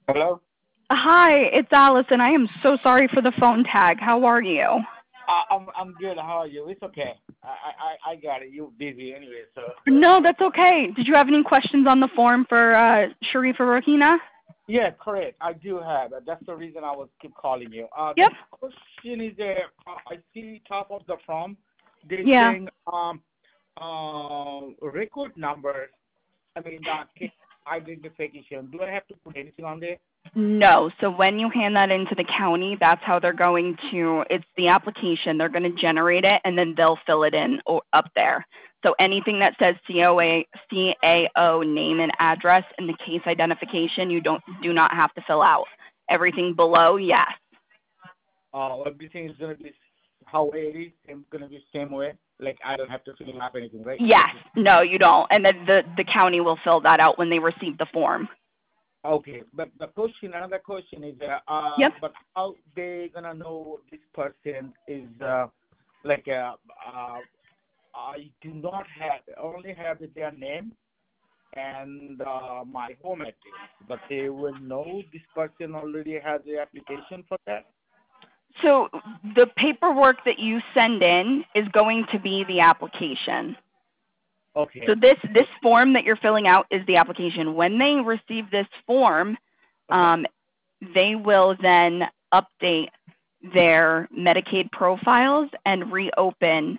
Hello? Hi, it's Allison. I am so sorry for the phone tag. How are you? I'm good. How are you? It's okay. I got it. You're busy anyway, so. No, that's okay. Did you have any questions on the form for Sharifa Rohina? Yeah, correct. I do have. That's the reason I was keep calling you. The Yep. question is there. I see top of the form. They Yeah. saying record numbers. I mean the case identification. Do I have to put anything on there? No. So when you hand that into the county, that's how they're going to, it's the application. They're going to generate it and then they'll fill it in up there. So anything that says CAO name and address in the case identification, you do not have to fill out. Everything below, yes. Everything is gonna be how it is. It's gonna be same way. Like I don't have to fill up anything, right? Yes. No, you don't. And then the county will fill that out when they receive the form. Okay, but another question is, Yep. but how they gonna know this person is like I do not have only have their name and my home address, but they will know this person already has the application for that. So the paperwork that you send in is going to be the application. So Okay. this form that you're filling out is the application. When they receive this form, Uh-huh. um, they will then update their Medicaid profiles and reopen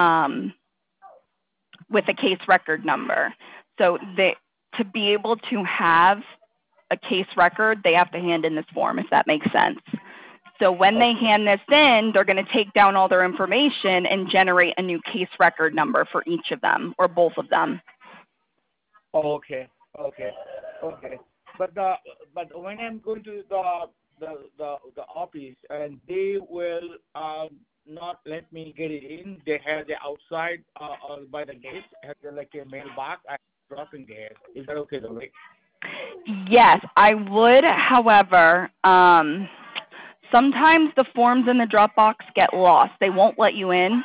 with a case record number. So to be able to have a case record, they have to hand in this form, if that makes sense. So when they hand this in, they're going to take down all their information and generate a new case record number for each of them or both of them. Okay, okay, okay. But when I'm going to the office and they will not let me get it in. They have the outside by the gate have the, like a mailbox. I'm dropping there. Is that okay though? Right? Yes, I would. However, sometimes the forms in the Dropbox get lost. They won't let you in.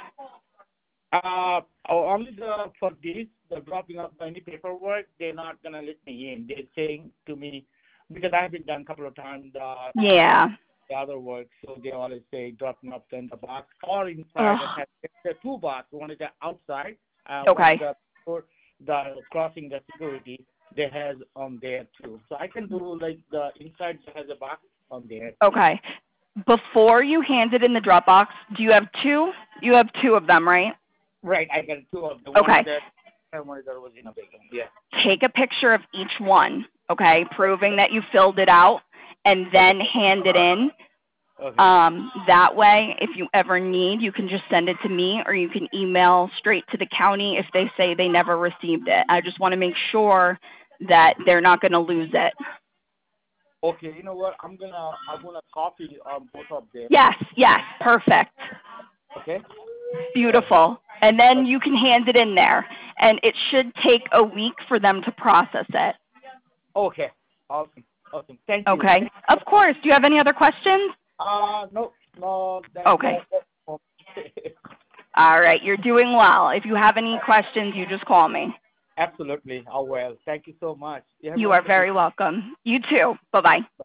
Only for this the dropping of any paperwork. They're not gonna let me in. They're saying to me because I've been done a couple of times. Yeah. The other work, so they always say dropping up in the box or inside. Ugh. There are two boxes. One is the outside, one is Okay. the crossing the security. They has on there too. So I can do like the inside has a box on there. Okay. Before you hand it in the Dropbox, do you have two? You have two of them, right? Right, I got two of them. One is Okay. that, and one is that was in a big one. Yeah. Take a picture of each one, okay, proving that you filled it out, and Okay. then hand it in. Okay. That way, if you ever need, you can just send it to me or you can email straight to the county if they say they never received it. I just want to make sure that they're not going to lose it. Okay. You know what? I'm gonna copy both of them. Yes, yes, perfect. Okay. Okay. Beautiful. And then Okay. you can hand it in there. And it should take a week for them to process it. Okay. Awesome. Awesome. Thank you. Okay? Thank Of you so much. course. Do you have any other questions? No, no, Okay. that. All right. You're doing well. If you have any questions, you just call me. Absolutely. Oh, well. Thank you so much. You have a You are wonderful very welcome. You too. Bye bye.